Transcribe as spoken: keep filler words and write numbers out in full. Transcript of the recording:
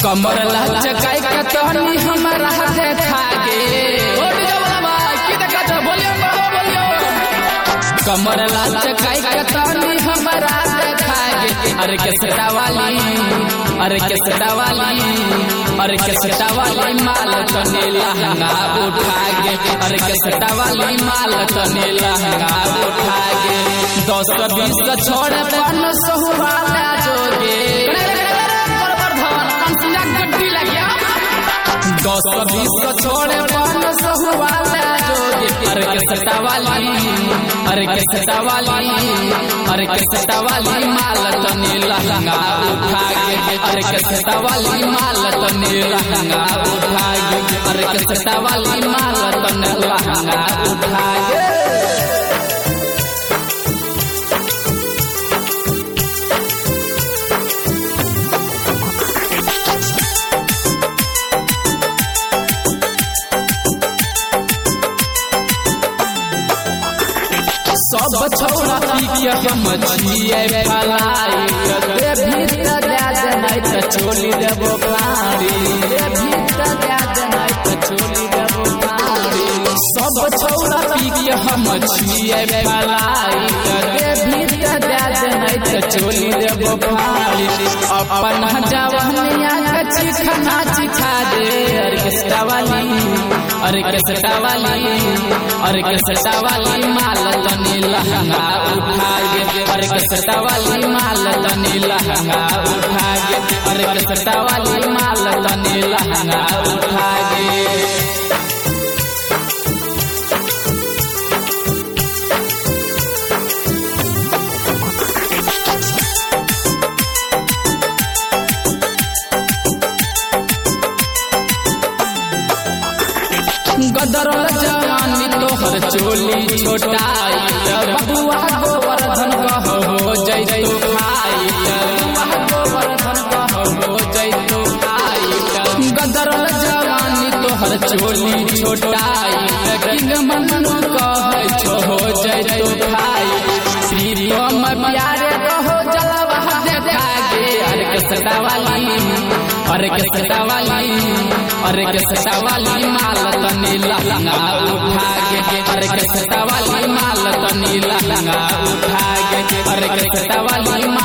कमर लचकाई के तहनी हमरा देखा गे कमर लचकाई के तहनी हमरा देखा गे अरे केसटा वाली अरे केसटा वाली अरे केसटा वाली माल तने लहंगा उठा गे अरे केसटा वाली माल तने लहंगा उठा गे दस बीस छोड़ पन सहुवाला जोगे दस बीस छोड़े पन सहुवाला जोगे अरे केसटा वाली अरे केसटा वाली अरे केसटा वाली माल तने लहंगा उठा गे अरे केसटा वाली माल तने लहंगा उठा गे अरे केसटा वाली माल तने लहंगा उठा गे सब छौरा पीके हम छिए फलाई रे भीतर दे देनाइ त चोली देबो पारी रे भीतर दे देनाइ त चोली देबो पारी सब छौरा पीके हम छिए फलाई रे भीतर दे देनाइ त चोली देबो पारी अपन जवानिया के चिखना चिखा दे अरे केसटा वाली अरे केसटा वाली अरे केसटा वाली माल तने लहंगा उठा गे अरे केसटा वाली माल तने लहंगा उठा गे अरे केसटा वाली माल तने लहंगा उठा गे गदरल जवानी तोहर चोली छोटाई बबुआ गोवर्धन कह हो जैतो खाई गोवर्धन कह हो जैतो खाई गदरल जवानी तोहर चोली छोटाई किंग मनु कह छो हो जैतो खाई प्रियम प्यारे कहो जलवा देखा गे अरे केसटा वाली अरे केसटा वाली अरे केसटा वाली माल तने लहंगा उठा गे अरे केसटा वाली माल तने लहंगा उठा गे अरे केसटा वाली